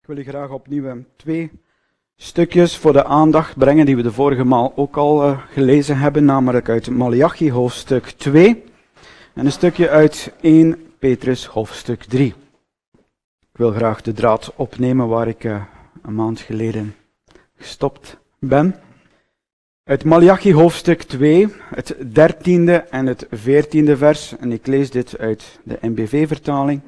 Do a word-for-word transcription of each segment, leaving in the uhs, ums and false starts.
Ik wil u graag opnieuw twee stukjes voor de aandacht brengen die we de vorige maal ook al uh, gelezen hebben, namelijk uit Maleachi hoofdstuk twee en een stukje uit eerste Petrus hoofdstuk drie. Ik wil graag de draad opnemen waar ik uh, een maand geleden gestopt ben. Uit Maleachi hoofdstuk twee, het dertiende en het veertiende vers, en ik lees dit uit de N B V-vertaling,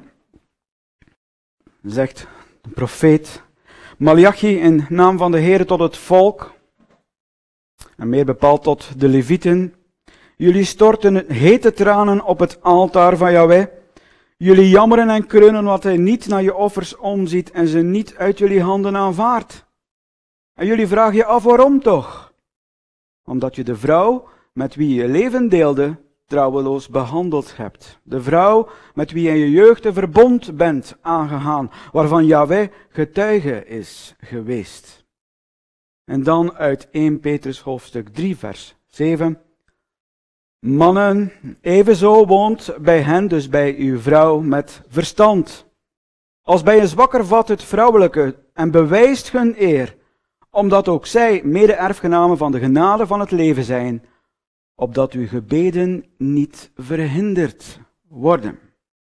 zegt de profeet Maleachi in naam van de Heere tot het volk, en meer bepaald tot de Levieten: jullie storten hete tranen op het altaar van Yahweh. Jullie jammeren en kreunen omdat hij niet naar je offers omziet en ze niet uit jullie handen aanvaardt. En jullie vragen je af waarom toch? Omdat je de vrouw met wie je leven deelde trouweloos behandeld hebt. De vrouw met wie je in je jeugd een verbond bent aangegaan, waarvan Yahweh getuige is geweest. En dan uit eerste Petrus hoofdstuk drie vers zeven. Mannen, evenzo woont bij hen, dus bij uw vrouw, met verstand. Als bij een zwakker vat het vrouwelijke en bewijst hun eer, omdat ook zij mede-erfgenamen van de genade van het leven zijn, opdat uw gebeden niet verhinderd worden.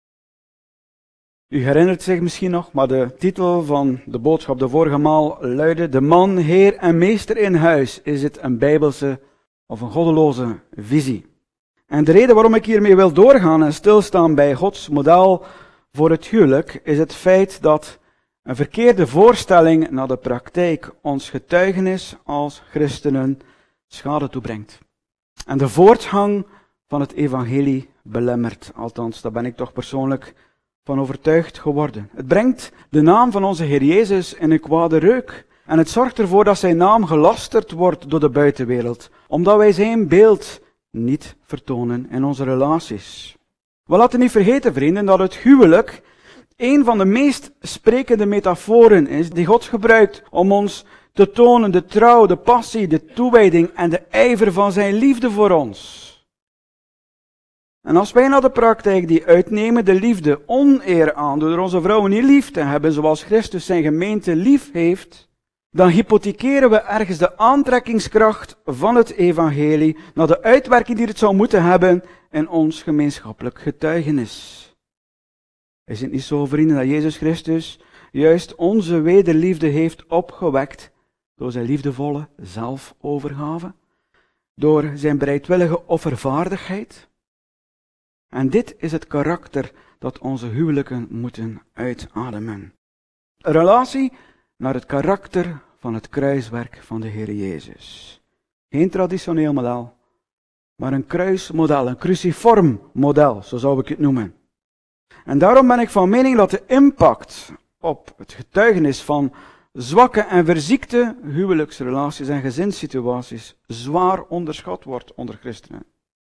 U herinnert zich misschien nog, maar de titel van de boodschap de vorige maal luidde: de man, heer en meester in huis. Is het een bijbelse of een goddeloze visie? En de reden waarom ik hiermee wil doorgaan en stilstaan bij Gods model voor het huwelijk, is het feit dat een verkeerde voorstelling naar de praktijk ons getuigenis als christenen schade toebrengt. En de voortgang van het evangelie belemmert. Althans, daar ben ik toch persoonlijk van overtuigd geworden. Het brengt de naam van onze Heer Jezus in een kwade reuk. En het zorgt ervoor dat zijn naam gelasterd wordt door de buitenwereld. Omdat wij zijn beeld niet vertonen in onze relaties. We laten niet vergeten, vrienden, dat het huwelijk een van de meest sprekende metaforen is die God gebruikt om ons te tonen de trouw, de passie, de toewijding en de ijver van zijn liefde voor ons. En als wij naar de praktijk die uitnemende liefde oneer aandoen door onze vrouwen niet lief te hebben zoals Christus zijn gemeente lief heeft, dan hypothekeren we ergens de aantrekkingskracht van het evangelie naar de uitwerking die het zou moeten hebben in ons gemeenschappelijk getuigenis. Is het niet zo, vrienden, dat Jezus Christus juist onze wederliefde heeft opgewekt door zijn liefdevolle zelfovergave, door zijn bereidwillige offervaardigheid? En dit is het karakter dat onze huwelijken moeten uitademen. Een relatie naar het karakter van het kruiswerk van de Heer Jezus. Geen traditioneel model, maar een kruismodel, een cruciform model, zo zou ik het noemen. En daarom ben ik van mening dat de impact op het getuigenis van zwakke en verziekte huwelijksrelaties en gezinssituaties zwaar onderschat wordt onder christenen.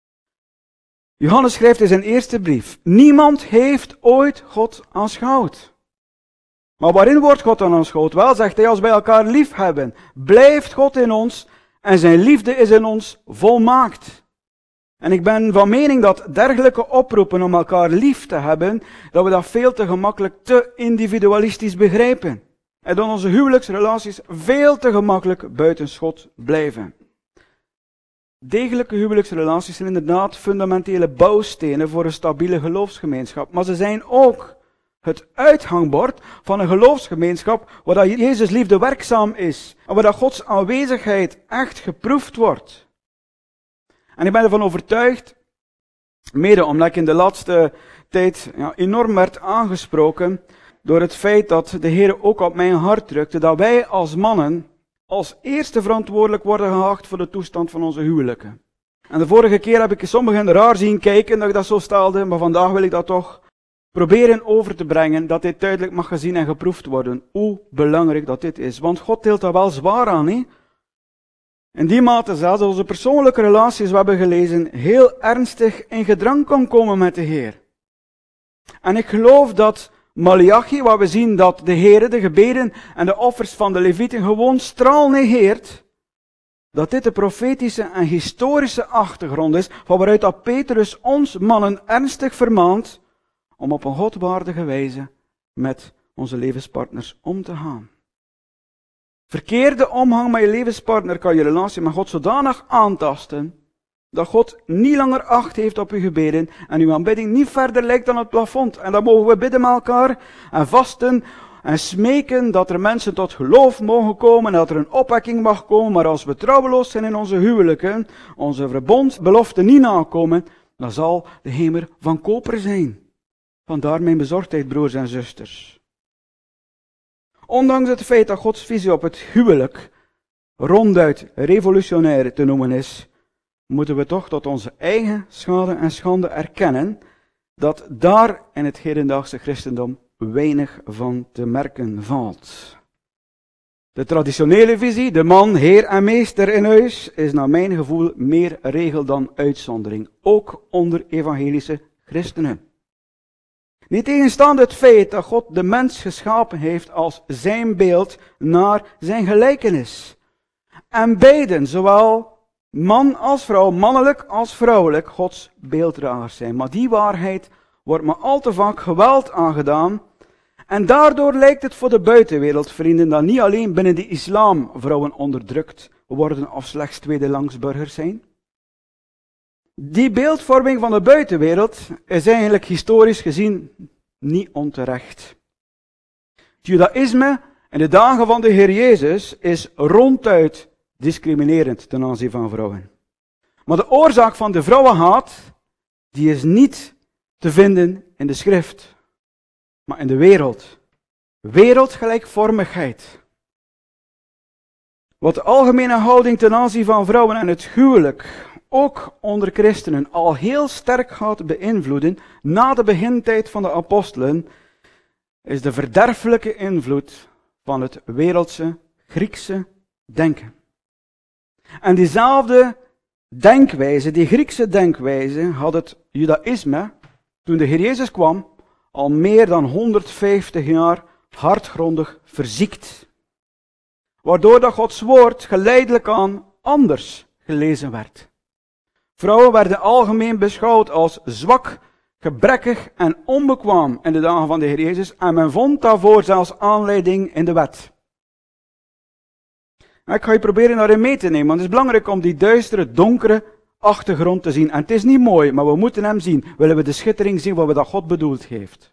Johannes schrijft in zijn eerste brief: niemand heeft ooit God aanschouwd. Maar waarin wordt God dan aanschouwd? Wel, zegt hij, als wij elkaar lief hebben, blijft God in ons en zijn liefde is in ons volmaakt. En ik ben van mening dat dergelijke oproepen om elkaar lief te hebben, dat we dat veel te gemakkelijk te individualistisch begrijpen. En dat onze huwelijksrelaties veel te gemakkelijk buitenschot blijven. Degelijke huwelijksrelaties zijn inderdaad fundamentele bouwstenen voor een stabiele geloofsgemeenschap. Maar ze zijn ook het uithangbord van een geloofsgemeenschap waar dat Jezus liefde werkzaam is. En waar dat Gods aanwezigheid echt geproefd wordt. En ik ben ervan overtuigd, mede omdat ik in de laatste tijd ja, enorm werd aangesproken door het feit dat de Heer ook op mijn hart drukte, dat wij als mannen als eerste verantwoordelijk worden geacht voor de toestand van onze huwelijken. En de vorige keer heb ik sommigen raar zien kijken dat ik dat zo stelde, maar vandaag wil ik dat toch proberen over te brengen, dat dit duidelijk mag gezien en geproefd worden, hoe belangrijk dat dit is. Want God deelt daar wel zwaar aan, hè? In die mate zelfs dat onze persoonlijke relaties, we hebben gelezen, heel ernstig in gedrang kan komen met de Heer. En ik geloof dat Maleachi, waar we zien dat de Heer de gebeden en de offers van de Levieten gewoon straal negeert, dat dit de profetische en historische achtergrond is, van waaruit dat Petrus ons mannen ernstig vermaant om op een godwaardige wijze met onze levenspartners om te gaan. Verkeerde omgang met je levenspartner kan je relatie met God zodanig aantasten, dat God niet langer acht heeft op uw gebeden en uw aanbidding niet verder lijkt dan het plafond. En dan mogen we bidden met elkaar en vasten en smeken dat er mensen tot geloof mogen komen en dat er een opwekking mag komen. Maar als we trouweloos zijn in onze huwelijken, onze verbondsbeloften niet nakomen, dan zal de hemel van koper zijn. Vandaar mijn bezorgdheid, broers en zusters. Ondanks het feit dat Gods visie op het huwelijk ronduit revolutionair te noemen is, moeten we toch tot onze eigen schade en schande erkennen dat daar in het hedendaagse christendom weinig van te merken valt. De traditionele visie, de man, heer en meester in huis, is naar mijn gevoel meer regel dan uitzondering, ook onder evangelische christenen. Niet tegenstaande het feit dat God de mens geschapen heeft als zijn beeld naar zijn gelijkenis. En beiden, zowel man als vrouw, mannelijk als vrouwelijk, Gods beelddragers zijn. Maar die waarheid wordt maar al te vaak geweld aangedaan. En daardoor lijkt het voor de buitenwereld, vrienden, dat niet alleen binnen de islam vrouwen onderdrukt worden of slechts tweedelangsburgers zijn. Die beeldvorming van de buitenwereld is eigenlijk historisch gezien niet onterecht. Het judaïsme in de dagen van de Heer Jezus is ronduit discriminerend ten aanzien van vrouwen. Maar de oorzaak van de vrouwenhaat, die is niet te vinden in de schrift, maar in de wereld. Wereldgelijkvormigheid. Wat de algemene houding ten aanzien van vrouwen en het huwelijk ook onder christenen al heel sterk gaat beïnvloeden na de begintijd van de apostelen, is de verderfelijke invloed van het wereldse Griekse denken. En diezelfde denkwijze, die Griekse denkwijze, had het judaïsme, toen de Heer Jezus kwam, al meer dan honderdvijftig jaar hardgrondig verziekt. Waardoor dat Gods woord geleidelijk aan anders gelezen werd. Vrouwen werden algemeen beschouwd als zwak, gebrekkig en onbekwaam in de dagen van de Heer Jezus en men vond daarvoor zelfs aanleiding in de wet. Ik ga je proberen daarin mee te nemen, want het is belangrijk om die duistere, donkere achtergrond te zien. En het is niet mooi, maar we moeten hem zien. Willen we de schittering zien wat we dat God bedoeld heeft.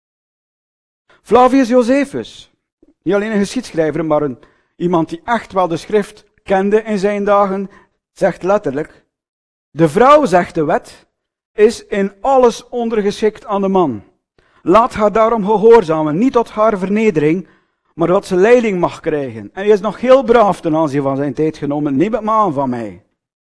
Flavius Josephus, niet alleen een geschiedschrijver, maar een, iemand die echt wel de schrift kende in zijn dagen, zegt letterlijk: de vrouw, zegt de wet, is in alles ondergeschikt aan de man. Laat haar daarom gehoorzamen, niet tot haar vernedering, maar dat ze leiding mag krijgen. En hij is nog heel braaf ten aanzien van zijn tijd genomen, neem het maar aan van mij.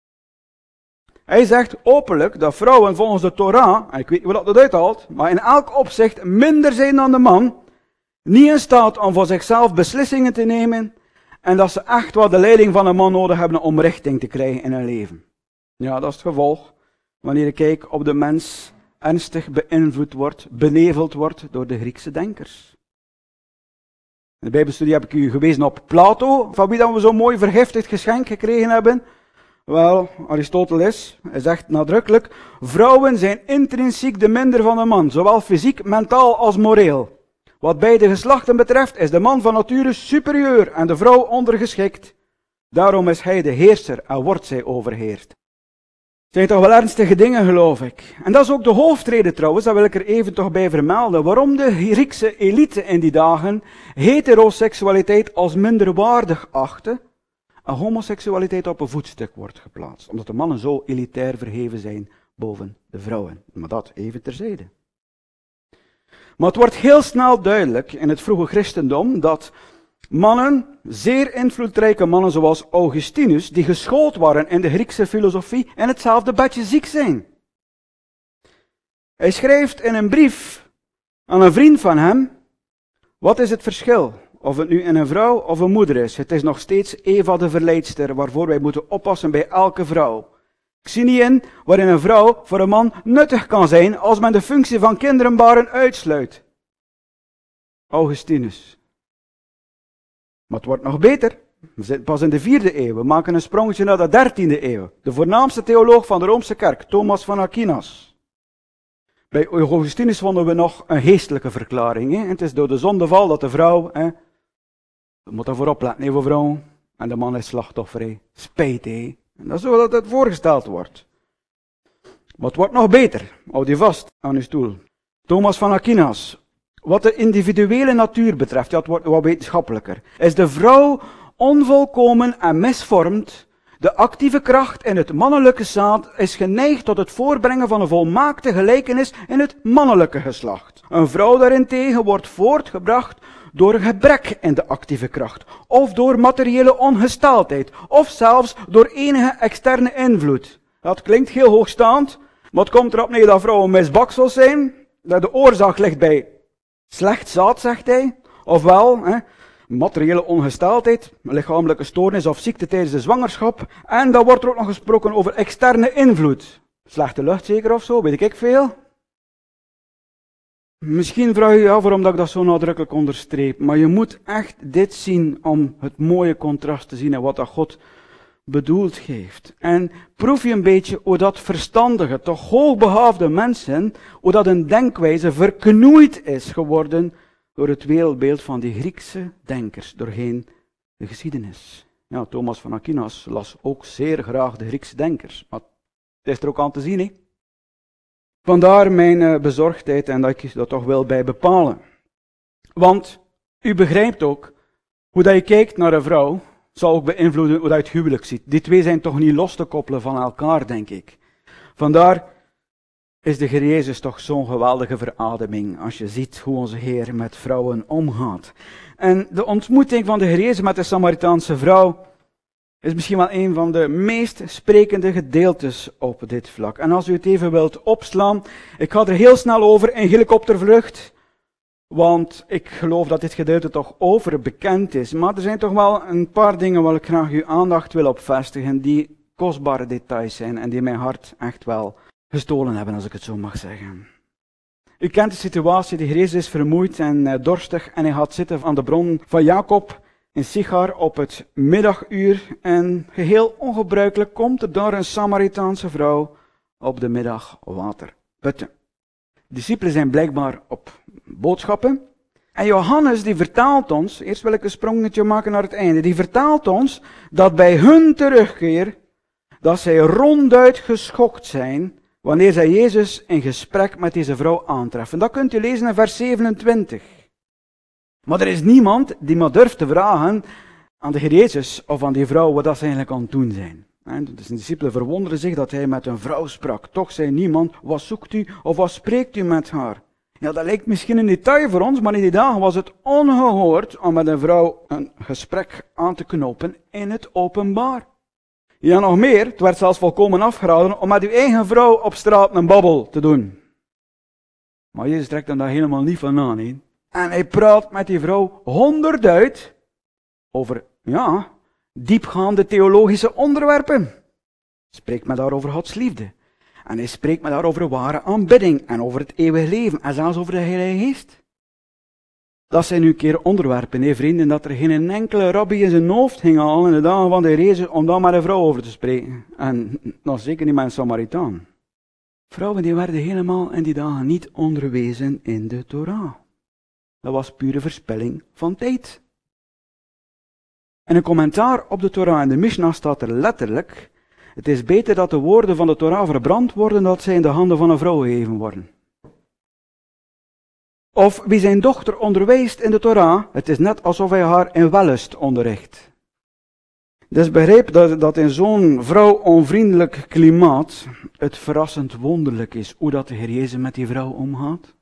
Hij zegt openlijk dat vrouwen volgens de Torah, en ik weet niet hoe dat uithaalt, maar in elk opzicht minder zijn dan de man, niet in staat om voor zichzelf beslissingen te nemen, en dat ze echt wel de leiding van een man nodig hebben om richting te krijgen in hun leven. Ja, dat is het gevolg wanneer je kijkt op de mens ernstig beïnvloed wordt, beneveld wordt door de Griekse denkers. In de Bijbelstudie heb ik u gewezen op Plato, van wie dat we zo'n mooi vergiftigd geschenk gekregen hebben. Wel, Aristoteles, hij zegt nadrukkelijk: vrouwen zijn intrinsiek de minder van de man, zowel fysiek, mentaal als moreel. Wat beide geslachten betreft is de man van nature superieur en de vrouw ondergeschikt. Daarom is hij de heerser en wordt zij overheerst. Het zijn toch wel ernstige dingen, geloof ik. En dat is ook de hoofdreden trouwens, dat wil ik er even toch bij vermelden, waarom de Griekse elite in die dagen heteroseksualiteit als minderwaardig achtte en homoseksualiteit op een voetstuk wordt geplaatst. Omdat de mannen zo elitair verheven zijn boven de vrouwen. Maar dat even terzijde. Maar het wordt heel snel duidelijk in het vroege christendom dat mannen, zeer invloedrijke mannen zoals Augustinus, die geschoold waren in de Griekse filosofie, in hetzelfde bedje ziek zijn. Hij schrijft in een brief aan een vriend van hem: wat is het verschil? Of het nu in een vrouw of een moeder is. Het is nog steeds Eva de verleidster, waarvoor wij moeten oppassen bij elke vrouw. Ik zie niet in waarin een vrouw voor een man nuttig kan zijn als men de functie van kinderen baren uitsluit. Augustinus. Maar het wordt nog beter. We zitten pas in de vierde eeuw. We maken een sprongetje naar de dertiende eeuw. De voornaamste theoloog van de Roomse kerk, Thomas van Aquinas. Bij Augustinus vonden we nog een geestelijke verklaring. Hè? Het is door de zondeval dat de vrouw, hè, we moeten ervoor opletten, hè, voor vrouwen, en de man is slachtoffer. Hè? Spijt, hè? En dat is zo dat het voorgesteld wordt. Maar het wordt nog beter. Houd je vast aan uw stoel. Thomas van Aquinas. Wat de individuele natuur betreft, ja, het wordt wat wetenschappelijker, is de vrouw onvolkomen en misvormd. De actieve kracht in het mannelijke zaad is geneigd tot het voorbrengen van een volmaakte gelijkenis in het mannelijke geslacht. Een vrouw daarentegen wordt voortgebracht door een gebrek in de actieve kracht, of door materiële ongesteldheid, of zelfs door enige externe invloed. Dat klinkt heel hoogstaand, maar het komt erop neer dat vrouwen misbaksels zijn, dat de oorzaak ligt bij slecht zaad, zegt hij, ofwel hè, materiële ongesteldheid, lichamelijke stoornis of ziekte tijdens de zwangerschap, en dan wordt er ook nog gesproken over externe invloed. Slechte lucht zeker of zo, weet ik veel. Misschien vraag je je af waarom dat ik dat zo nadrukkelijk onderstreep, maar je moet echt dit zien om het mooie contrast te zien en wat dat God bedoeld heeft. En proef je een beetje hoe dat verstandige, toch hoogbegaafde mensen, hoe dat een denkwijze verknoeid is geworden door het wereldbeeld van die Griekse denkers, doorheen de geschiedenis. Ja, Thomas van Aquinas las ook zeer graag de Griekse denkers, maar het is er ook aan te zien, hè. Vandaar mijn bezorgdheid en dat ik dat toch wil bij bepalen. Want u begrijpt ook, hoe dat je kijkt naar een vrouw, zal ook beïnvloeden hoe dat je het huwelijk ziet. Die twee zijn toch niet los te koppelen van elkaar, denk ik. Vandaar is de Heer Jezus toch zo'n geweldige verademing, als je ziet hoe onze Heer met vrouwen omgaat. En de ontmoeting van de Heer Jezus met de Samaritaanse vrouw is misschien wel een van de meest sprekende gedeeltes op dit vlak. En als u het even wilt opslaan, ik ga er heel snel over in helikoptervlucht, want ik geloof dat dit gedeelte toch overbekend is. Maar er zijn toch wel een paar dingen waar ik graag uw aandacht wil op vestigen, die kostbare details zijn en die mijn hart echt wel gestolen hebben, als ik het zo mag zeggen. U kent de situatie, de Heer Jezus is vermoeid en dorstig en hij gaat zitten aan de bron van Jacob in Sichar op het middaguur en geheel ongebruikelijk komt er daar een Samaritaanse vrouw op de middag water putten. De discipelen zijn blijkbaar op boodschappen en Johannes die vertaalt ons, eerst wil ik een sprongetje maken naar het einde, die vertaalt ons dat bij hun terugkeer, dat zij ronduit geschokt zijn wanneer zij Jezus in gesprek met deze vrouw aantreffen. Dat kunt u lezen in vers zevenentwintig. Maar er is niemand die maar durft te vragen aan de Heer Jezus of aan die vrouw wat dat ze eigenlijk aan het doen zijn. Dus de discipelen verwonderen zich dat hij met een vrouw sprak. Toch zei niemand, wat zoekt u of wat spreekt u met haar? Ja, dat lijkt misschien een detail voor ons, maar in die dagen was het ongehoord om met een vrouw een gesprek aan te knopen in het openbaar. Ja, nog meer, het werd zelfs volkomen afgeraden om met uw eigen vrouw op straat een babbel te doen. Maar Jezus trekt hem daar helemaal niet van aan, hè. En hij praat met die vrouw honderdduit over, ja, diepgaande theologische onderwerpen. Spreekt met haar over Gods liefde. En hij spreekt met haar over ware aanbidding en over het eeuwige leven en zelfs over de Heilige Geest. Dat zijn nu een keer onderwerpen, hè, vrienden, dat er geen enkele rabbi in zijn hoofd ging halen in de dagen van de Heer Jezus om daar met een vrouw over te spreken. En nog zeker niet met een Samaritaan. Vrouwen die werden helemaal in die dagen niet onderwezen in de Torah. Dat was pure verspilling van tijd. In een commentaar op de Torah in de Mishnah staat er letterlijk: het is beter dat de woorden van de Torah verbrand worden, dan dat zij in de handen van een vrouw gegeven worden. Of wie zijn dochter onderwijst in de Torah, het is net alsof hij haar in wellust onderricht. Dus begrijp dat, dat in zo'n vrouw-onvriendelijk klimaat het verrassend wonderlijk is hoe dat de Heer Jezus met die vrouw omgaat.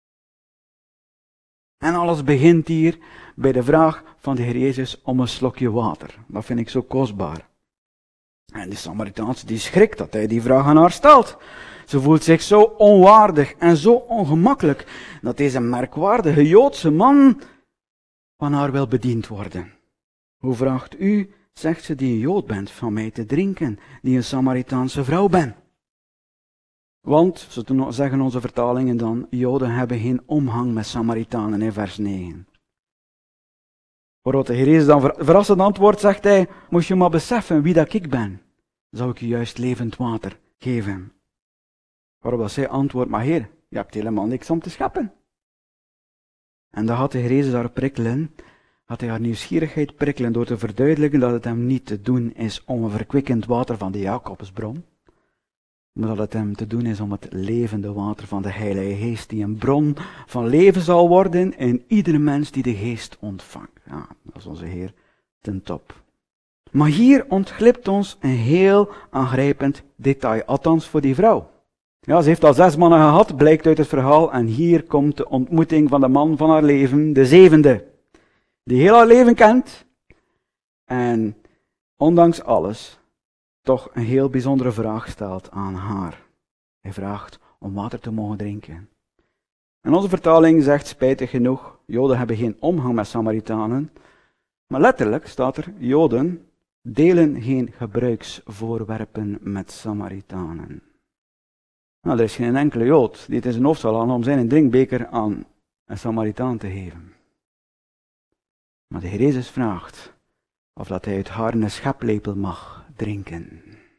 En alles begint hier bij de vraag van de Heer Jezus om een slokje water. Dat vind ik zo kostbaar. En die Samaritaanse die schrikt dat hij die vraag aan haar stelt. Ze voelt zich zo onwaardig en zo ongemakkelijk dat deze merkwaardige Joodse man van haar wil bediend worden. Hoe vraagt u, zegt ze, die een Jood bent, van mij te drinken, die een Samaritaanse vrouw bent? Want, zo zeggen onze vertalingen dan, Joden hebben geen omgang met Samaritanen in vers negen. Waarop de Heer Jezus dan verrassend antwoord zegt hij, moest je maar beseffen wie dat ik ben, zou ik je juist levend water geven. Waarop dat zij antwoordt, maar Heer, Je hebt helemaal niks om te scheppen. En dan had de Heer Jezus haar prikkelen, had hij haar nieuwsgierigheid prikkelen door te verduidelijken dat het hem niet te doen is om een verkwikkend water van de Jacobsbron, maar dat het hem te doen is om het levende water van de Heilige Geest, die een bron van leven zal worden in iedere mens die de Geest ontvangt. Ja, dat is onze Heer ten top. Maar hier ontglipt ons een heel aangrijpend detail, althans voor die vrouw. Ja, ze heeft al zes mannen gehad, blijkt uit het verhaal, en hier komt de ontmoeting van de man van haar leven, de zevende, die heel haar leven kent, en ondanks alles toch een heel bijzondere vraag stelt aan haar. Hij vraagt om water te mogen drinken. En onze vertaling zegt spijtig genoeg, Joden hebben geen omgang met Samaritanen, maar letterlijk staat er, Joden delen geen gebruiksvoorwerpen met Samaritanen. Nou, er is geen enkele Jood die het in zijn hoofd zal halen om zijn drinkbeker aan een Samaritaan te geven. Maar de Heer Jezus vraagt of dat hij uit haar een scheplepel mag drinken.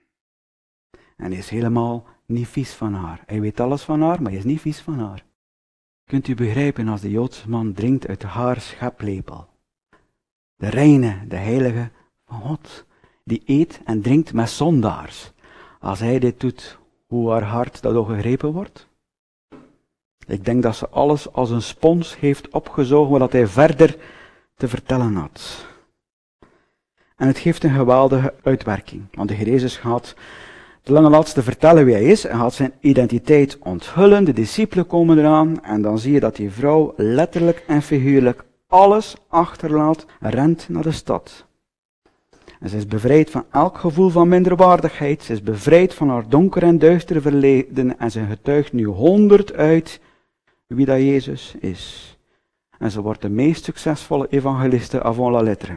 En hij is helemaal niet vies van haar. Hij weet alles van haar, maar hij is niet vies van haar. Kunt u begrijpen als de Joodse man drinkt uit haar scheplepel? De reine, de heilige van God, die eet en drinkt met zondaars. Als hij dit doet, hoe haar hart daardoor gegrepen wordt? Ik denk dat ze alles als een spons heeft opgezogen wat hij verder te vertellen had. En het geeft een geweldige uitwerking, want de Heer Jezus gaat de lange laatste vertellen wie hij is en gaat zijn identiteit onthullen. De discipelen komen eraan en dan zie je dat die vrouw letterlijk en figuurlijk alles achterlaat, rent naar de stad. En ze is bevrijd van elk gevoel van minderwaardigheid, ze is bevrijd van haar donker en duistere verleden en ze getuigt nu honderd uit wie dat Jezus is. En ze wordt de meest succesvolle evangeliste avant la lettre.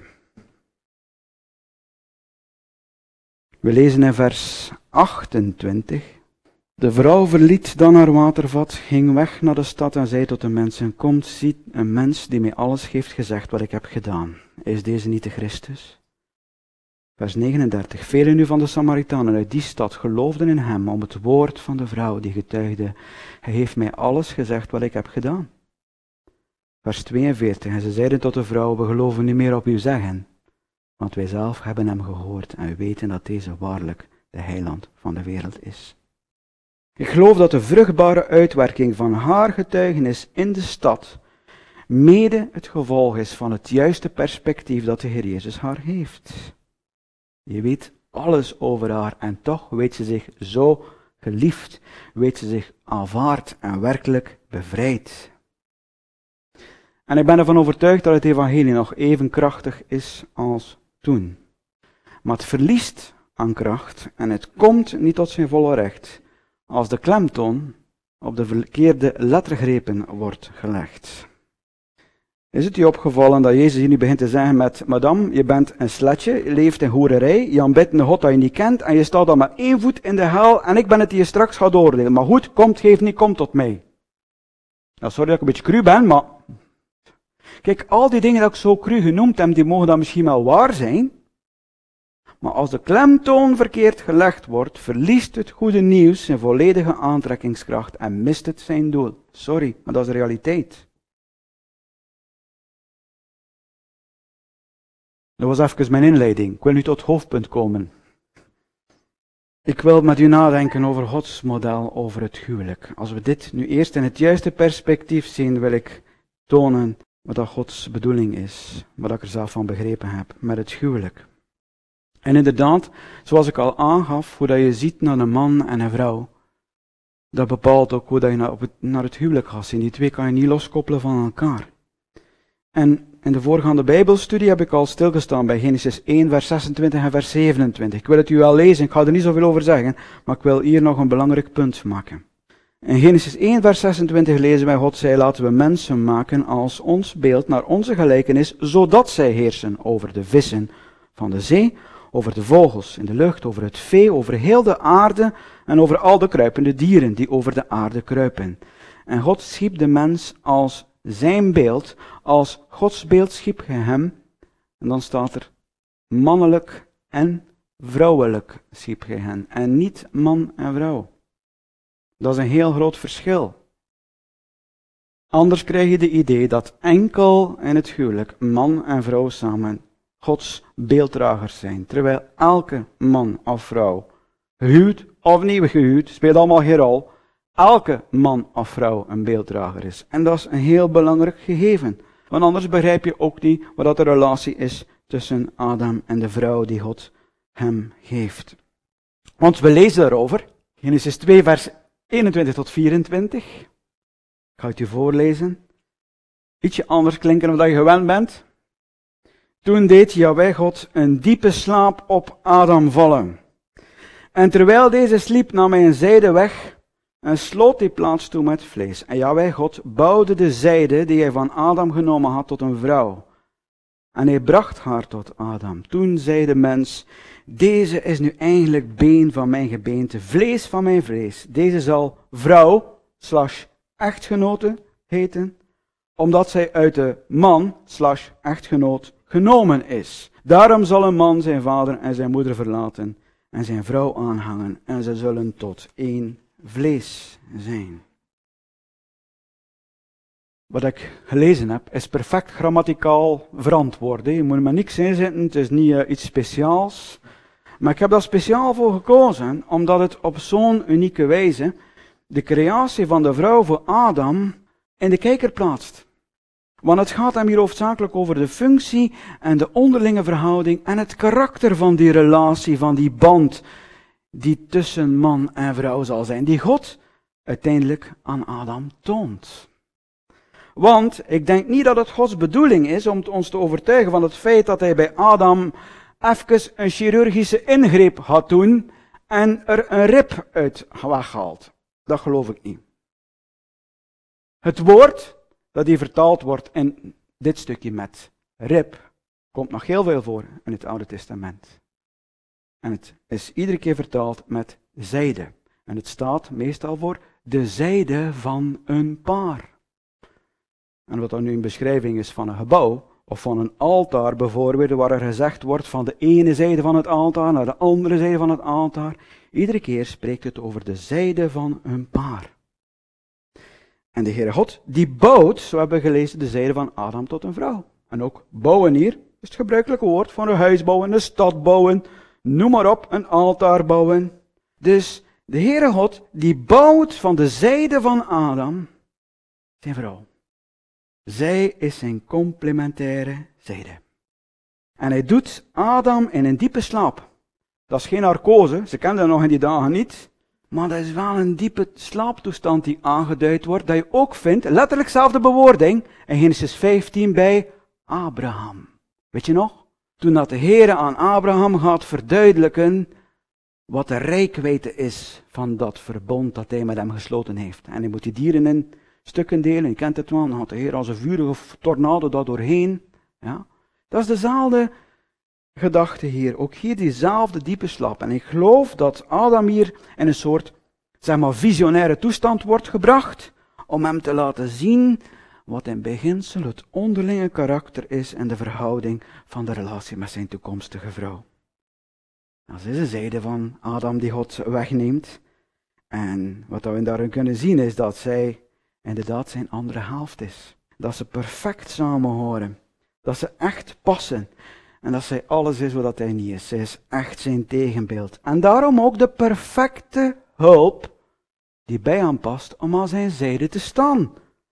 We lezen in vers achtentwintig. De vrouw verliet dan haar watervat, ging weg naar de stad en zei tot de mensen, komt, ziet een mens die mij alles heeft gezegd wat ik heb gedaan. Is deze niet de Christus? Vers negenendertig. Velen nu van de Samaritanen uit die stad geloofden in hem om het woord van de vrouw die getuigde, hij heeft mij alles gezegd wat ik heb gedaan. Vers tweeënveertig. En ze zeiden tot de vrouw, we geloven niet meer op uw zeggen, want wij zelf hebben hem gehoord en we weten dat deze waarlijk de heiland van de wereld is. Ik geloof dat de vruchtbare uitwerking van haar getuigenis in de stad mede het gevolg is van het juiste perspectief dat de Heer Jezus haar heeft. Je weet alles over haar en toch weet ze zich zo geliefd, weet ze zich aanvaard en werkelijk bevrijd. En ik ben ervan overtuigd dat het evangelie nog even krachtig is als toen. Maar het verliest aan kracht en het komt niet tot zijn volle recht als de klemtoon op de verkeerde lettergrepen wordt gelegd. Is het je opgevallen dat Jezus hier nu begint te zeggen met, madame, je bent een sletje, je leeft in hoererij, je aanbidt een God dat je niet kent en je staat dan met één voet in de hel en ik ben het die je straks gaat oordelen. Maar goed, komt, geef niet, kom tot mij. Nou, sorry dat ik een beetje cru ben, maar kijk, al die dingen dat ik zo cru genoemd heb, die mogen dan misschien wel waar zijn. Maar als de klemtoon verkeerd gelegd wordt, verliest het goede nieuws zijn volledige aantrekkingskracht en mist het zijn doel. Sorry, maar dat is de realiteit. Dat was even mijn inleiding. Ik wil nu tot het hoofdpunt komen. Ik wil met u nadenken over Gods model over het huwelijk. Als we dit nu eerst in het juiste perspectief zien, wil ik tonen wat dat Gods bedoeling is. Wat ik er zelf van begrepen heb met het huwelijk. En inderdaad, zoals ik al aangaf, hoe dat je ziet naar een man en een vrouw, dat bepaalt ook hoe dat je naar, op het, naar het huwelijk gaat zien. Die twee kan je niet loskoppelen van elkaar. En in de voorgaande Bijbelstudie heb ik al stilgestaan bij Genesis één, vers zesentwintig en vers zevenentwintig. Ik wil het u wel lezen, ik ga er niet zoveel over zeggen, maar ik wil hier nog een belangrijk punt maken. In Genesis één, vers zesentwintig lezen wij, God zei, laten we mensen maken als ons beeld, naar onze gelijkenis, zodat zij heersen over de vissen van de zee, over de vogels in de lucht, over het vee, over heel de aarde en over al de kruipende dieren die over de aarde kruipen. En God schiep de mens als zijn beeld, als Gods beeld schiep hij hem. En dan staat er, mannelijk en vrouwelijk schiep hij hen. En niet man en vrouw. Dat is een heel groot verschil. Anders krijg je de idee dat enkel in het huwelijk man en vrouw samen Gods beelddragers zijn. Terwijl elke man of vrouw, gehuwd of niet gehuwd, speelt allemaal geen rol. Elke man of vrouw een beelddrager is. En dat is een heel belangrijk gegeven. Want anders begrijp je ook niet wat de relatie is tussen Adam en de vrouw die God hem geeft. Want we lezen daarover, Genesis twee vers eenentwintig tot vierentwintig. Ik ga het je voorlezen. Ietsje anders klinken dan je gewend bent. Toen deed Jahweh God een diepe slaap op Adam vallen. En terwijl deze sliep nam hij een zijde weg en sloot die plaats toe met vlees. En Jahweh God bouwde de zijde die hij van Adam genomen had tot een vrouw. En hij bracht haar tot Adam. Toen zei de mens, deze is nu eigenlijk been van mijn gebeente, vlees van mijn vlees. Deze zal vrouw, slash echtgenote heten, omdat zij uit de man, slash echtgenoot, genomen is. Daarom zal een man zijn vader en zijn moeder verlaten en zijn vrouw aanhangen en ze zullen tot één vlees zijn. Wat ik gelezen heb, is perfect grammaticaal verantwoord. Je moet er maar niks in zitten, het is niet uh, iets speciaals. Maar ik heb daar speciaal voor gekozen, omdat het op zo'n unieke wijze de creatie van de vrouw voor Adam in de kijker plaatst. Want het gaat hem hier hoofdzakelijk over de functie en de onderlinge verhouding en het karakter van die relatie, van die band die tussen man en vrouw zal zijn, die God uiteindelijk aan Adam toont. Want ik denk niet dat het Gods bedoeling is om ons te overtuigen van het feit dat hij bij Adam even een chirurgische ingreep had doen en er een rib uit weghaalt. Dat geloof ik niet. Het woord dat hier vertaald wordt in dit stukje met rib, komt nog heel veel voor in het Oude Testament. En het is iedere keer vertaald met zijde. En het staat meestal voor de zijde van een paar. En wat dan nu een beschrijving is van een gebouw, of van een altaar bijvoorbeeld, waar er gezegd wordt van de ene zijde van het altaar naar de andere zijde van het altaar. Iedere keer spreekt het over de zijde van een paar. En de Heere God, die bouwt, zo hebben we gelezen, de zijde van Adam tot een vrouw. En ook bouwen hier is het gebruikelijke woord voor een huis bouwen, een stad bouwen, noem maar op, een altaar bouwen. Dus de Heere God, die bouwt van de zijde van Adam zijn vrouw. Zij is zijn complementaire zijde. En hij doet Adam in een diepe slaap. Dat is geen narcose, ze kenden dat nog in die dagen niet. Maar dat is wel een diepe slaaptoestand die aangeduid wordt, dat je ook vindt, letterlijk zelfde bewoording, in Genesis vijftien bij Abraham. Weet je nog? Toen dat de Heere aan Abraham gaat verduidelijken wat de reikwijdte is van dat verbond dat hij met hem gesloten heeft. En hij moet die dieren in stukken delen, je kent het wel, dan gaat de Heer als een vurige tornado daar doorheen. Ja? Dat is dezelfde gedachte hier, ook hier diezelfde diepe slaap. En ik geloof dat Adam hier in een soort, zeg maar, visionaire toestand wordt gebracht, om hem te laten zien wat in beginsel het onderlinge karakter is en de verhouding van de relatie met zijn toekomstige vrouw. Dat is de zijde van Adam die God wegneemt. En wat we daarin kunnen zien is dat zij inderdaad zijn andere helft is. Dat ze perfect samen horen. Dat ze echt passen. En dat zij alles is wat hij niet is. Zij is echt zijn tegenbeeld. En daarom ook de perfecte hulp die bij hem past om aan zijn zijde te staan.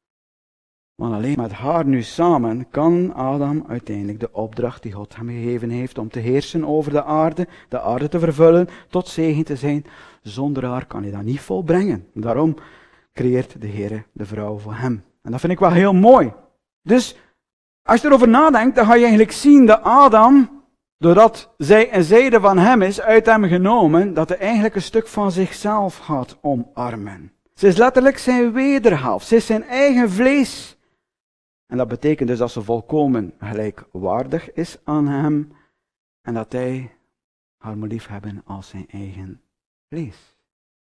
Want alleen met haar nu samen kan Adam uiteindelijk de opdracht die God hem gegeven heeft om te heersen over de aarde, de aarde te vervullen, tot zegen te zijn. Zonder haar kan hij dat niet volbrengen. Daarom creëert de Heer de vrouw voor hem. En dat vind ik wel heel mooi. Dus als je erover nadenkt, dan ga je eigenlijk zien dat Adam, doordat zij een zijde van hem is, uit hem genomen, dat hij eigenlijk een stuk van zichzelf gaat omarmen. Ze is letterlijk zijn wederhelft. Ze is zijn eigen vlees. En dat betekent dus dat ze volkomen gelijkwaardig is aan hem. En dat hij haar moet liefhebben als zijn eigen vlees.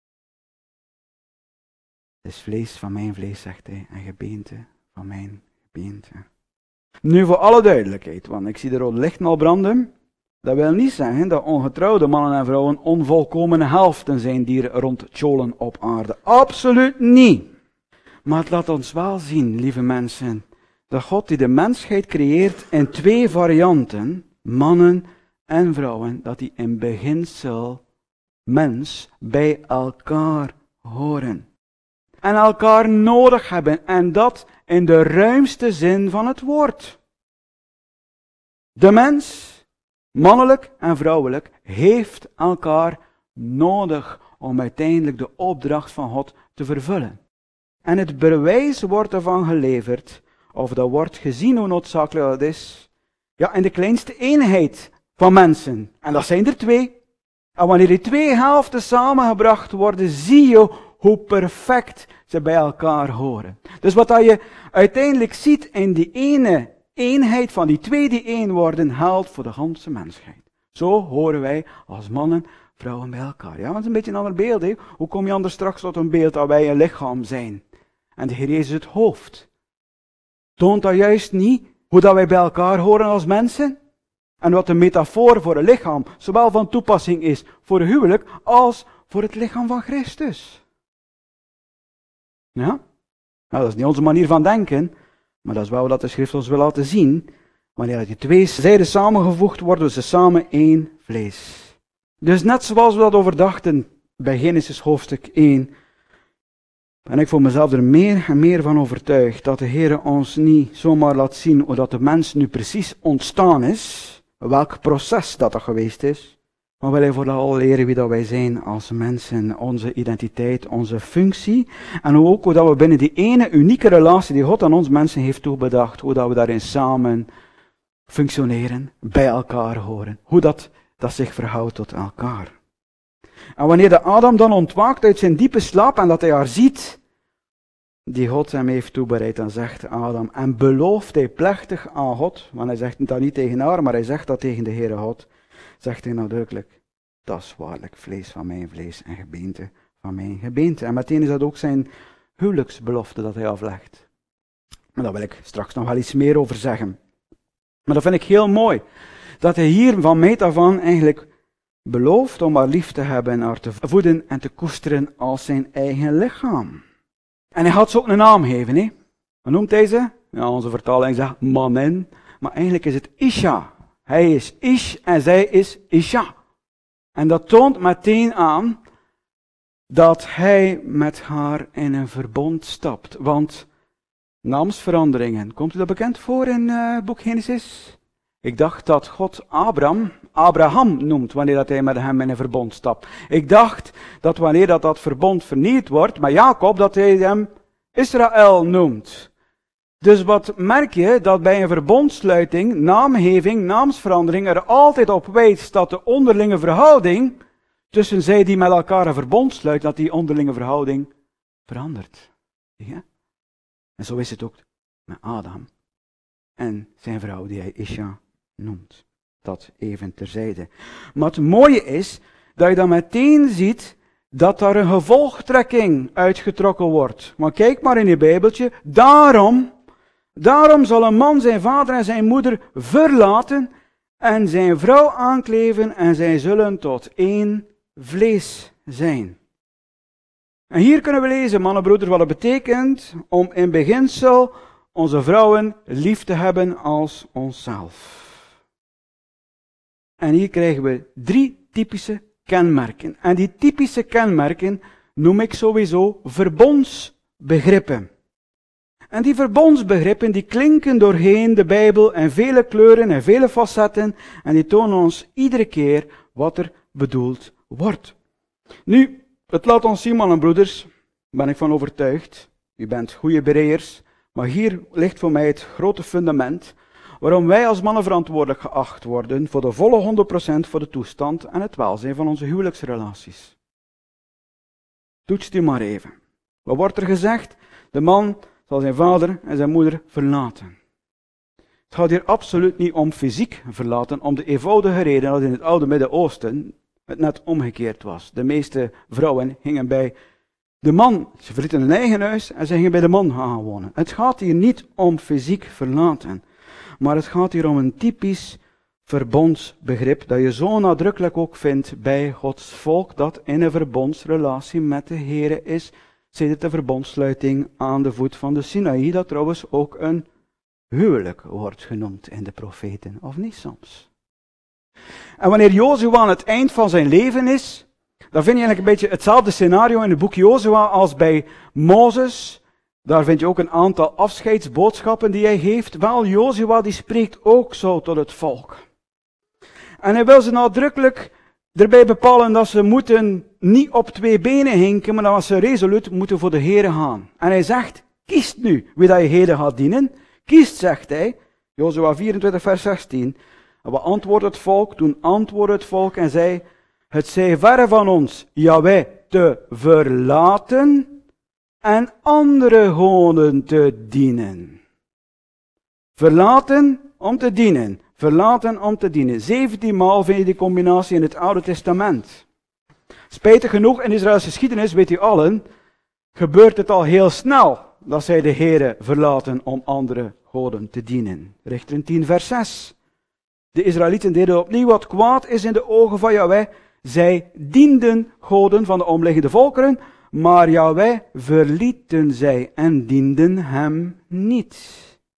Het is vlees van mijn vlees, zegt hij, en gebeente van mijn gebeente. Nu voor alle duidelijkheid, want ik zie de rode lichten al branden. Dat wil niet zeggen dat ongetrouwde mannen en vrouwen onvolkomene helften zijn die rondtjolen op aarde. Absoluut niet. Maar het laat ons wel zien, lieve mensen, dat God die de mensheid creëert in twee varianten, mannen en vrouwen, dat die in beginsel mens bij elkaar horen. En elkaar nodig hebben, en dat in de ruimste zin van het woord. De mens, mannelijk en vrouwelijk, heeft elkaar nodig om uiteindelijk de opdracht van God te vervullen. En het bewijs wordt ervan geleverd, of dat wordt gezien hoe noodzakelijk dat is, ja, in de kleinste eenheid van mensen. En dat zijn er twee. En wanneer die twee helften samengebracht worden, zie je hoe perfect ze bij elkaar horen. Dus wat dat je uiteindelijk ziet in die ene eenheid van die twee die één worden, geldt voor de ganse mensheid. Zo horen wij als mannen, vrouwen bij elkaar. Ja, dat is een beetje een ander beeld. Hè? Hoe kom je anders straks tot een beeld dat wij een lichaam zijn? En de Heer Jezus het hoofd. Toont dat juist niet hoe dat wij bij elkaar horen als mensen? En wat de metafoor voor een lichaam zowel van toepassing is voor een huwelijk als voor het lichaam van Christus. Ja? Nou, dat is niet onze manier van denken, maar dat is wel wat de schrift ons wil laten zien. Wanneer die twee zijden samengevoegd worden, ze samen één vlees. Dus net zoals we dat overdachten bij Genesis hoofdstuk één, ben ik voor mezelf er meer en meer van overtuigd dat de Heer ons niet zomaar laat zien hoe dat de mens nu precies ontstaan is, welk proces dat er geweest is, maar wil hij vooral leren wie dat wij zijn als mensen, onze identiteit, onze functie, en ook hoe dat we binnen die ene unieke relatie die God aan ons mensen heeft toebedacht, hoe dat we daarin samen functioneren, bij elkaar horen, hoe dat, dat zich verhoudt tot elkaar. En wanneer de Adam dan ontwaakt uit zijn diepe slaap en dat hij haar ziet, die God hem heeft toebereid, dan zegt Adam, en belooft hij plechtig aan God, want hij zegt dat niet tegen haar, maar hij zegt dat tegen de Heere God, zegt hij nadrukkelijk, dat is waarlijk vlees van mijn vlees en gebeente van mijn gebeente. En meteen is dat ook zijn huwelijksbelofte dat hij aflegt. Maar daar wil ik straks nog wel iets meer over zeggen. Maar dat vind ik heel mooi, dat hij hier van meet af aan eigenlijk belooft om haar lief te hebben en haar te voeden en te koesteren als zijn eigen lichaam. En hij gaat ze ook een naam geven, hè? Hoe noemt hij ze? Ja, onze vertaling zegt mannen, maar eigenlijk is het Isha. Hij is Ish en zij is Isha. En dat toont meteen aan dat hij met haar in een verbond stapt. Want naamsveranderingen, komt u dat bekend voor in uh, het boek Genesis? Ik dacht dat God Abraham, Abraham noemt wanneer dat hij met hem in een verbond stapt. Ik dacht dat wanneer dat, dat verbond vernieuwd wordt met Jacob, dat hij hem Israël noemt. Dus wat merk je? Dat bij een verbondsluiting, naamgeving, naamsverandering er altijd op wijst dat de onderlinge verhouding tussen zij die met elkaar een verbond sluiten, dat die onderlinge verhouding verandert. Ja? En zo is het ook met Adam en zijn vrouw die hij Isha noemt. Dat even terzijde. Maar het mooie is dat je dan meteen ziet dat daar een gevolgtrekking uitgetrokken wordt. Maar kijk maar in je Bijbeltje. Daarom, daarom zal een man zijn vader en zijn moeder verlaten en zijn vrouw aankleven en zij zullen tot één vlees zijn. En hier kunnen we lezen, mannenbroeders, wat het betekent om in beginsel onze vrouwen lief te hebben als onszelf. En hier krijgen we drie typische kenmerken. En die typische kenmerken noem ik sowieso verbondsbegrippen. En die verbondsbegrippen die klinken doorheen de Bijbel in vele kleuren en vele facetten. En die tonen ons iedere keer wat er bedoeld wordt. Nu, het laat ons zien, mannen en broeders, ben ik van overtuigd. U bent goede bereers. Maar hier ligt voor mij het grote fundament waarom wij als mannen verantwoordelijk geacht worden voor de volle honderd procent voor de toestand en het welzijn van onze huwelijksrelaties. Toetst u maar even. Wat wordt er gezegd? De man zal zijn vader en zijn moeder verlaten. Het gaat hier absoluut niet om fysiek verlaten, om de eenvoudige reden dat in het oude Midden-Oosten het net omgekeerd was. De meeste vrouwen gingen bij de man, ze verlieten hun eigen huis en ze gingen bij de man gaan wonen. Het gaat hier niet om fysiek verlaten, maar het gaat hier om een typisch verbondsbegrip dat je zo nadrukkelijk ook vindt bij Gods volk dat in een verbondsrelatie met de Here is sedert de verbondsluiting aan de voet van de Sinaï, dat trouwens ook een huwelijk wordt genoemd in de profeten, of niet soms. En wanneer Jozua aan het eind van zijn leven is, dan vind je eigenlijk een beetje hetzelfde scenario in het boek Jozua als bij Mozes. Daar vind je ook een aantal afscheidsboodschappen die hij geeft. Wel, Jozua die spreekt ook zo tot het volk. En hij wil ze nadrukkelijk erbij bepalen dat ze moeten niet op twee benen hinken, maar dat ze resoluut moeten voor de Here gaan. En hij zegt, kiest nu wie dat je heden gaat dienen. Kiest, zegt hij, Jozua vierentwintig vers zestien. En wat antwoordde het volk? Toen antwoordde het volk en zei, het zij verre van ons, Jahweh, te verlaten en andere goden te dienen. Verlaten om te dienen. Verlaten om te dienen. zeventien maal vind je die combinatie in het Oude Testament. Spijtig genoeg, in Israëlse geschiedenis, weet u allen, gebeurt het al heel snel dat zij de Here verlaten om andere goden te dienen. Richteren tien vers zes. De Israëlieten deden opnieuw wat kwaad is in de ogen van Jahweh. Zij dienden goden van de omliggende volkeren, maar Jahweh verlieten zij en dienden hem niet.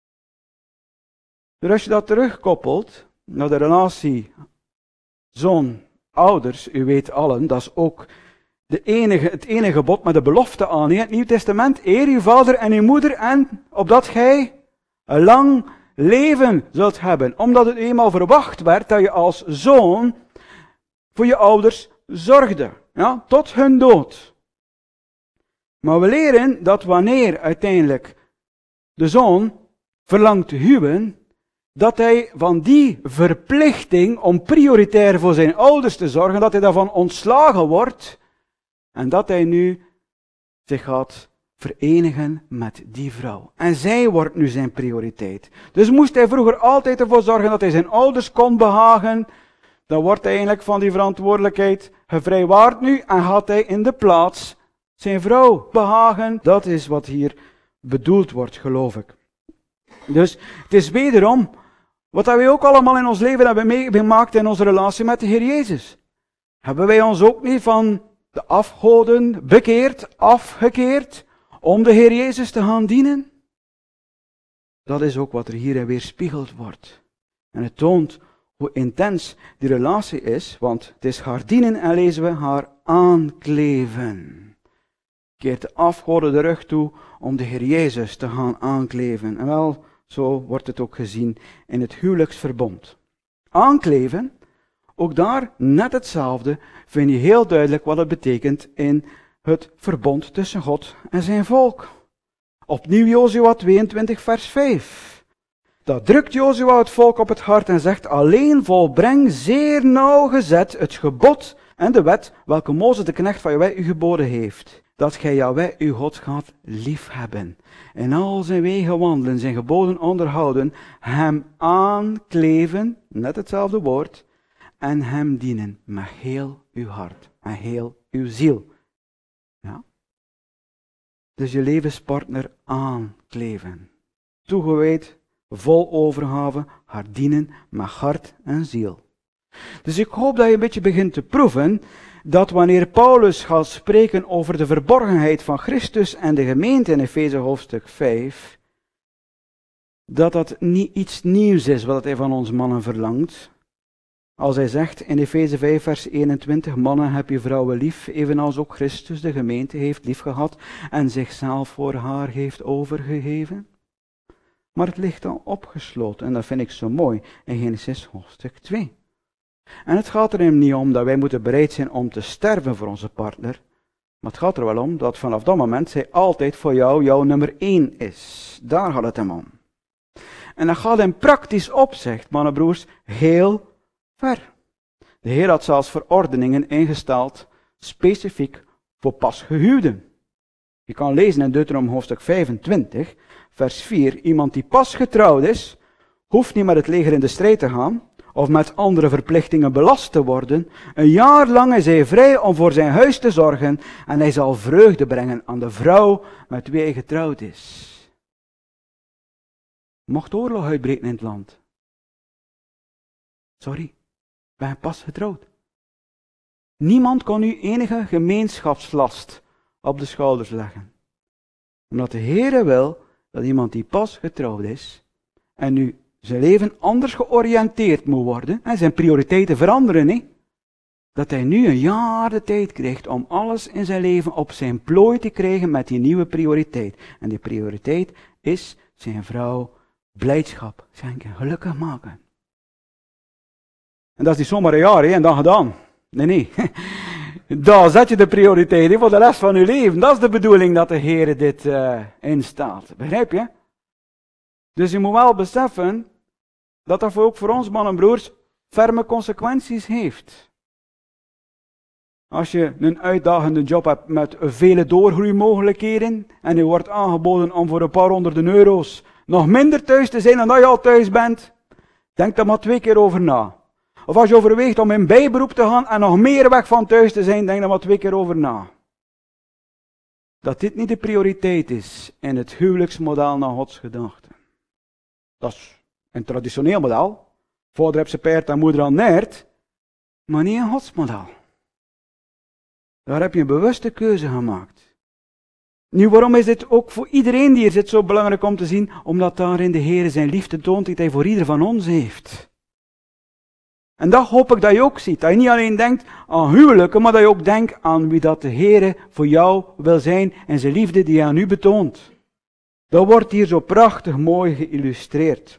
Dus als je dat terugkoppelt naar de relatie zoon-ouders, u weet allen, dat is ook de enige, het enige gebod met de belofte aan in het Nieuw Testament. Eer uw vader en uw moeder en opdat gij een lang leven zult hebben. Omdat het eenmaal verwacht werd dat je als zoon voor je ouders zorgde. Ja, tot hun dood. Maar we leren dat wanneer uiteindelijk de zoon verlangt te huwen, dat hij van die verplichting om prioritair voor zijn ouders te zorgen, dat hij daarvan ontslagen wordt en dat hij nu zich gaat verenigen met die vrouw. En zij wordt nu zijn prioriteit. Dus moest hij vroeger altijd ervoor zorgen dat hij zijn ouders kon behagen, dan wordt hij eigenlijk van die verantwoordelijkheid gevrijwaard nu en gaat hij in de plaats zijn vrouw behagen. Dat is wat hier bedoeld wordt, geloof ik. Dus het is wederom wat wij ook allemaal in ons leven hebben meegemaakt in onze relatie met de Heer Jezus. Hebben wij ons ook niet van de afgoden bekeerd, afgekeerd, om de Heer Jezus te gaan dienen? Dat is ook wat er hier weerspiegeld wordt. En het toont hoe intens die relatie is, want het is haar dienen en lezen we haar aankleven. Keert de afgoden de rug toe om de Heer Jezus te gaan aankleven. En wel, zo wordt het ook gezien in het huwelijksverbond. Aankleven, ook daar net hetzelfde, vind je heel duidelijk wat het betekent in het verbond tussen God en zijn volk. Opnieuw Jozua tweeëntwintig vers vijf. Dat drukt Jozua het volk op het hart en zegt, alleen volbreng zeer nauwgezet het gebod en de wet, welke Mozes de knecht van Jahweh u geboden heeft. Dat gij Jahweh uw God gaat liefhebben. In al zijn wegen wandelen, zijn geboden onderhouden, hem aankleven, net hetzelfde woord, en hem dienen met heel uw hart en heel uw ziel. Ja? Dus je levenspartner aankleven. Toegewijd, vol overgave, haar dienen met hart en ziel. Dus ik hoop dat je een beetje begint te proeven dat wanneer Paulus gaat spreken over de verborgenheid van Christus en de gemeente in Efeze hoofdstuk vijf, dat dat niet iets nieuws is wat hij van ons mannen verlangt. Als hij zegt in Efeze vijf vers eenentwintig, mannen heb je vrouwen lief, evenals ook Christus de gemeente heeft liefgehad en zichzelf voor haar heeft overgegeven. Maar het ligt al opgesloten en dat vind ik zo mooi in Genesis hoofdstuk twee. En het gaat er hem niet om dat wij moeten bereid zijn om te sterven voor onze partner. Maar het gaat er wel om dat vanaf dat moment zij altijd voor jou jouw nummer één is. Daar gaat het hem om. En dat gaat hem praktisch op, zegt mannenbroers, heel ver. De Heer had zelfs verordeningen ingesteld, specifiek voor pasgehuwden. Je kan lezen in Deuteronomium hoofdstuk vijfentwintig, vers vier, iemand die pas getrouwd is, hoeft niet met het leger in de strijd te gaan, of met andere verplichtingen belast te worden. Een jaar lang is hij vrij om voor zijn huis te zorgen en hij zal vreugde brengen aan de vrouw met wie hij getrouwd is. Mocht oorlog uitbreken in het land. Sorry, ik ben pas getrouwd. Niemand kon u enige gemeenschapslast op de schouders leggen. Omdat de Heere wil dat iemand die pas getrouwd is en nu zijn leven anders georiënteerd moet worden, en zijn prioriteiten veranderen, niet? Dat hij nu een jaar de tijd krijgt om alles in zijn leven op zijn plooi te krijgen met die nieuwe prioriteit. En die prioriteit is zijn vrouw blijdschap schenken, gelukkig maken. En dat is niet zomaar een jaar, hè, en dan gedaan. Nee, nee. Daar zet je de prioriteit in voor de rest van je leven. Dat is de bedoeling dat de Heer dit uh, instaat. Begrijp je? Dus je moet wel beseffen dat dat ook voor ons, mannen en broers, ferme consequenties heeft. Als je een uitdagende job hebt met vele doorgroeimogelijkheden en je wordt aangeboden om voor een paar honderden euro's nog minder thuis te zijn dan dat je al thuis bent, denk daar maar twee keer over na. Of als je overweegt om in bijberoep te gaan en nog meer weg van thuis te zijn, denk daar maar twee keer over na. Dat dit niet de prioriteit is in het huwelijksmodel naar Gods gedachte. Dat is een traditioneel model. Vader heeft zijn paard en moeder aan neert, maar niet een Gods model. Daar heb je een bewuste keuze gemaakt. Nu, waarom is dit ook voor iedereen die hier zit zo belangrijk om te zien? Omdat daarin de Heer zijn liefde toont die hij voor ieder van ons heeft. En dat hoop ik dat je ook ziet. Dat je niet alleen denkt aan huwelijken, maar dat je ook denkt aan wie dat de Heer voor jou wil zijn en zijn liefde die hij aan u betoont. Dat wordt hier zo prachtig mooi geïllustreerd.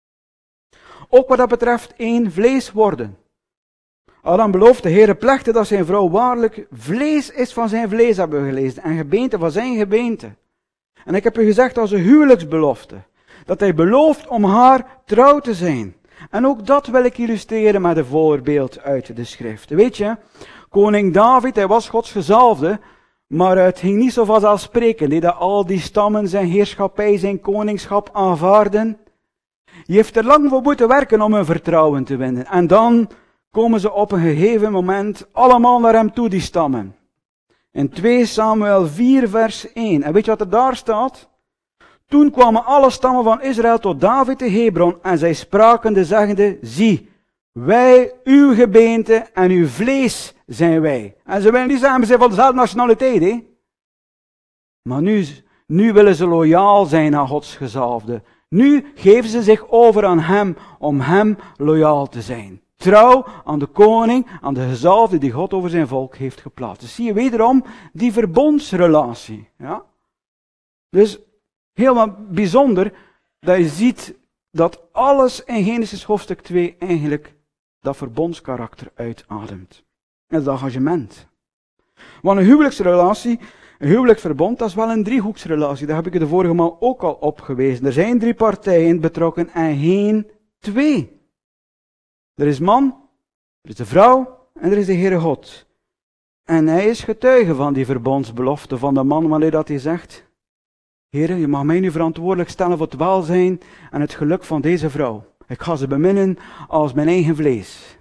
Ook wat dat betreft één vlees worden. Adam belooft de Heere plechtig dat zijn vrouw waarlijk vlees is van zijn vlees, hebben we gelezen, en gebeente van zijn gebeente. En ik heb u gezegd als een huwelijksbelofte, dat hij belooft om haar trouw te zijn. En ook dat wil ik illustreren met een voorbeeld uit de schrift. Weet je, koning David, hij was Gods gezalfde, maar het ging niet zo vanzelfsprekend, he, dat al die stammen zijn heerschappij, zijn koningschap aanvaarden. Je heeft er lang voor moeten werken om hun vertrouwen te winnen. En dan komen ze op een gegeven moment allemaal naar hem toe, die stammen. In twee Samuel vier vers één. En weet je wat er daar staat? Toen kwamen alle stammen van Israël tot David te Hebron en zij spraken zeggende, zie, wij, uw gebeente en uw vlees zijn wij. En ze willen niet zeggen, ze zijn van dezelfde nationaliteit, hè? Maar nu, nu willen ze loyaal zijn aan Gods gezalfde. Nu geven ze zich over aan hem, om hem loyaal te zijn. Trouw aan de koning, aan de gezalfde die God over zijn volk heeft geplaatst. Dus zie je wederom die verbondsrelatie. Ja? Dus heel bijzonder dat je ziet dat alles in Genesis hoofdstuk twee eigenlijk dat verbondskarakter uitademt. En het engagement. Want een huwelijksrelatie, een huwelijksverbond, dat is wel een driehoeksrelatie. Daar heb ik je de vorige maal ook al op gewezen. Er zijn drie partijen betrokken en geen twee. Er is man, er is de vrouw en er is de Heere God. En hij is getuige van die verbondsbelofte van de man wanneer dat hij zegt, Heere, je mag mij nu verantwoordelijk stellen voor het welzijn en het geluk van deze vrouw. Ik ga ze beminnen als mijn eigen vlees.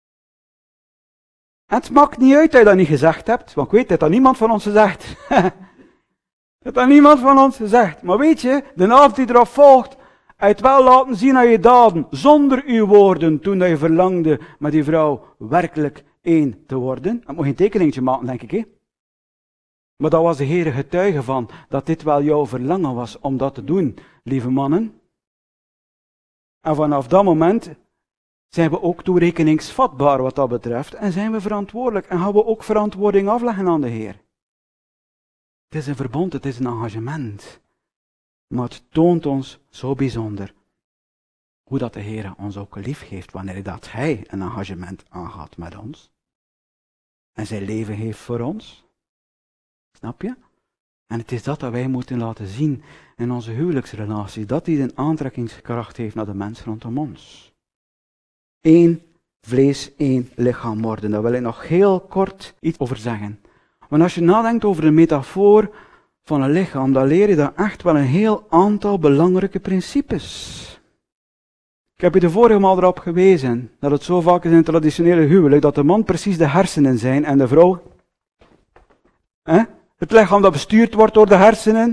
En het maakt niet uit dat je dat niet gezegd hebt, want ik weet dat dat niemand van ons gezegd. Dat dat niemand van ons gezegd. Maar weet je, de avond die erop volgt, uit wel laten zien aan je daden, zonder uw woorden, toen dat je verlangde met die vrouw werkelijk één te worden. Dat moet geen tekeningetje maken, denk ik, hè. Maar daar was de Heere getuige van, dat dit wel jouw verlangen was om dat te doen, lieve mannen. En vanaf dat moment zijn we ook toerekeningsvatbaar wat dat betreft, en zijn we verantwoordelijk, en gaan we ook verantwoording afleggen aan de Heer. Het is een verbond, het is een engagement. Maar het toont ons zo bijzonder hoe dat de Heer ons ook lief heeft wanneer dat Hij een engagement aangaat met ons. En zijn leven heeft voor ons. Snap je? En het is dat dat wij moeten laten zien in onze huwelijksrelatie. Dat die een aantrekkingskracht heeft naar de mens rondom ons. Eén vlees, één lichaam worden. Daar wil ik nog heel kort iets over zeggen. Want als je nadenkt over de metafoor van een lichaam, dan leer je daar echt wel een heel aantal belangrijke principes. Ik heb je de vorige maal erop gewezen, dat het zo vaak is in het traditionele huwelijk, dat de man precies de hersenen zijn en de vrouw hè, het lichaam dat bestuurd wordt door de hersenen.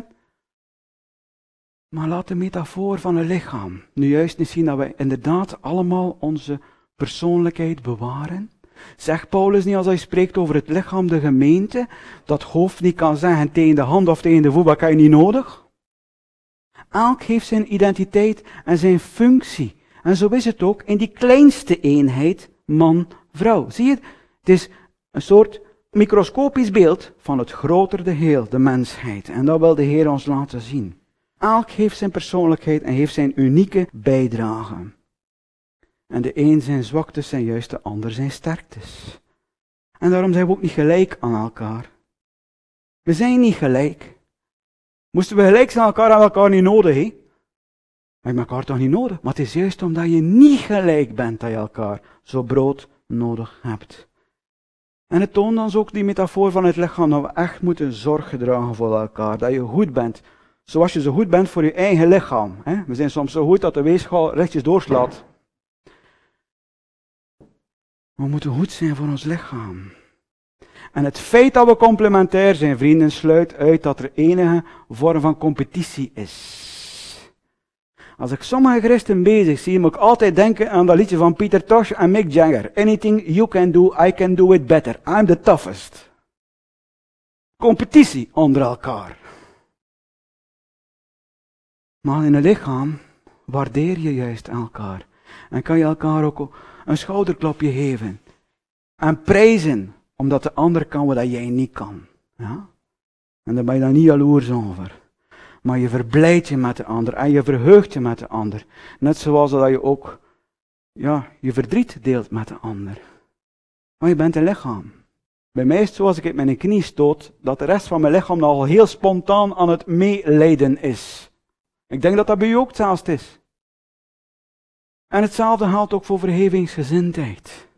Maar laat de metafoor van een lichaam nu juist niet zien dat wij inderdaad allemaal onze persoonlijkheid bewaren, Zegt Paulus niet als hij spreekt over het lichaam, de gemeente, dat hoofd niet kan zeggen tegen de hand of tegen de voet, wat kan je niet nodig? Elk heeft zijn identiteit en zijn functie. En zo is het ook in die kleinste eenheid, man, vrouw. Zie je, het is een soort microscopisch beeld van het grotere geheel, de mensheid. En dat wil de Heer ons laten zien. Elk heeft zijn persoonlijkheid en heeft zijn unieke bijdrage. En de een zijn zwaktes zijn juist de ander zijn sterktes. En daarom zijn we ook niet gelijk aan elkaar. We zijn niet gelijk. Moesten we gelijk zijn aan elkaar, hebben we elkaar niet nodig, hè? We hebben elkaar toch niet nodig? Maar het is juist omdat je niet gelijk bent dat je elkaar zo brood nodig hebt. En het toont ons ook die metafoor van het lichaam, dat we echt moeten zorg dragen voor elkaar. Dat je goed bent, zoals je zo goed bent voor je eigen lichaam. Hè? We zijn soms zo goed dat de weegschaal rechtjes doorslaat. We moeten goed zijn voor ons lichaam. En het feit dat we complementair zijn, vrienden, sluit uit dat er enige vorm van competitie is. Als ik sommige christen bezig zie, moet ik altijd denken aan dat liedje van Peter Tosh en Mick Jagger. Anything you can do, I can do it better. I'm the toughest. Competitie onder elkaar. Maar in een lichaam waardeer je juist elkaar. En kan je elkaar ook een schouderklopje geven. En prijzen, omdat de ander kan wat jij niet kan. Ja? En daar ben je dan niet jaloers over. Maar je verblijdt je met de ander en je verheugt je met de ander. Net zoals dat je ook ja, je verdriet deelt met de ander. Maar je bent een lichaam. Bij mij is het zo als ik het met mijn knie stoot, dat de rest van mijn lichaam al heel spontaan aan het meelijden is. Ik denk dat dat bij u ook hetzelfde is. En hetzelfde geldt ook voor vergevingsgezindheid.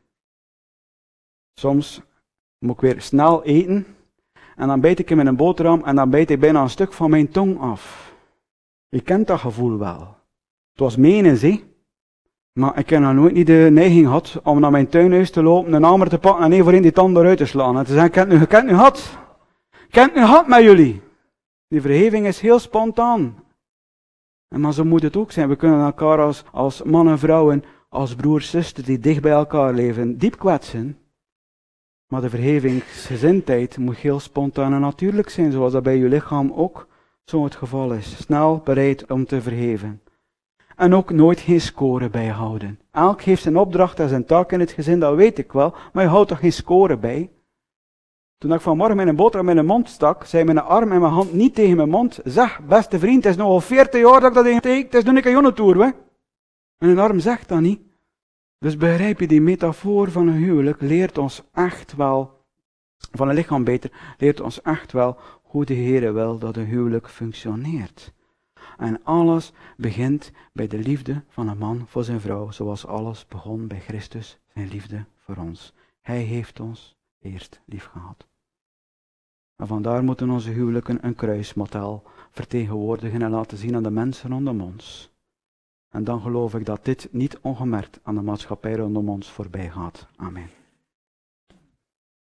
Soms moet ik weer snel eten. En dan bijt ik in mijn boterham en dan bijt ik bijna een stuk van mijn tong af. Je kent dat gevoel wel. Het was menens, hè. Maar ik heb nog nooit niet de neiging gehad om naar mijn tuinhuis te lopen, een hamer te pakken en één voor één die tand eruit te slaan. En te zeggen, ik heb het nu, ik heb het nu gehad. Ik heb het nu gehad met jullie. Die vergeving is heel spontaan. En maar zo moet het ook zijn. We kunnen elkaar als, als man en vrouwen, als broers, zusters die dicht bij elkaar leven, diep kwetsen. Maar de vergevingsgezindheid moet heel spontaan en natuurlijk zijn, zoals dat bij je lichaam ook zo het geval is. Snel bereid om te vergeven. En ook nooit geen score bijhouden. Elk heeft zijn opdracht en zijn taak in het gezin, dat weet ik wel, maar je houdt toch geen score bij? Toen ik vanmorgen mijn boterham in mijn mond stak, zei mijn arm en mijn hand niet tegen mijn mond, zeg, beste vriend, het is nog al veertig jaar dat ik dat ding steek, het is nu een jonnetour, hè? En een arm zegt dat niet. Dus begrijp je, die metafoor van een huwelijk leert ons echt wel, van een lichaam beter, leert ons echt wel hoe de Heere wil dat een huwelijk functioneert. En alles begint bij de liefde van een man voor zijn vrouw, zoals alles begon bij Christus, zijn liefde voor ons. Hij heeft ons eerst lief gehad. En vandaar moeten onze huwelijken een kruismodel vertegenwoordigen en laten zien aan de mensen rondom ons. En dan geloof ik dat dit niet ongemerkt aan de maatschappij rondom ons voorbij gaat. Amen.